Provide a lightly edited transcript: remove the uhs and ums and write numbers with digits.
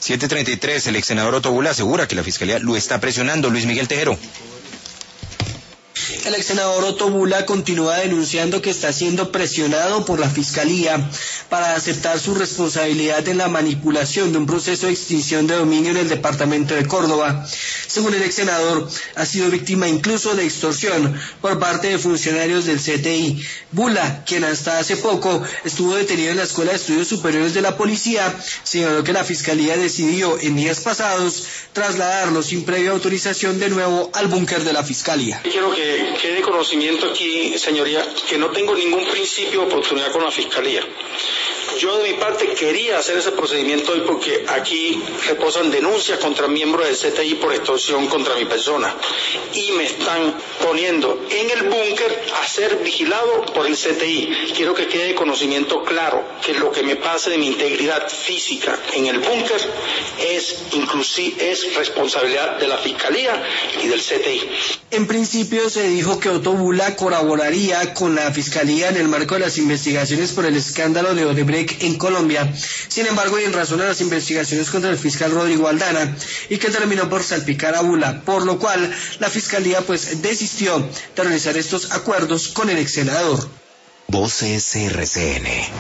7:33, el ex senador Otto Bula asegura que la Fiscalía lo está presionando. Luis Miguel Tejero. El ex senador Otto Bula continúa denunciando que está siendo presionado por la Fiscalía para aceptar su responsabilidad en la manipulación de un proceso de extinción de dominio en el departamento de Córdoba. Según el ex senador, ha sido víctima incluso de extorsión por parte de funcionarios del CTI. Bula, quien hasta hace poco estuvo detenido en la Escuela de Estudios Superiores de la Policía, señaló que la Fiscalía decidió en días pasados trasladarlo sin previa autorización de nuevo al búnker de la Fiscalía. Quiero que quede conocimiento aquí, señoría, que no tengo ningún principio de oportunidad con la Fiscalía. Yo de mi parte quería hacer ese procedimiento hoy porque aquí reposan denuncias contra miembros del CTI por extorsión contra mi persona y me están poniendo en el búnker a ser vigilado por el CTI. Quiero que quede conocimiento claro que lo que me pase de mi integridad física en el búnker es responsabilidad de la Fiscalía y del CTI. En principio se dijo que Otto Bula colaboraría con la Fiscalía en el marco de las investigaciones por el escándalo de Odebrecht en Colombia. Sin embargo, y en razón a las investigaciones contra el fiscal Rodrigo Aldana, y que terminó por salpicar a Bula, por lo cual la Fiscalía desistió de realizar estos acuerdos con el ex senador. Voces RCN.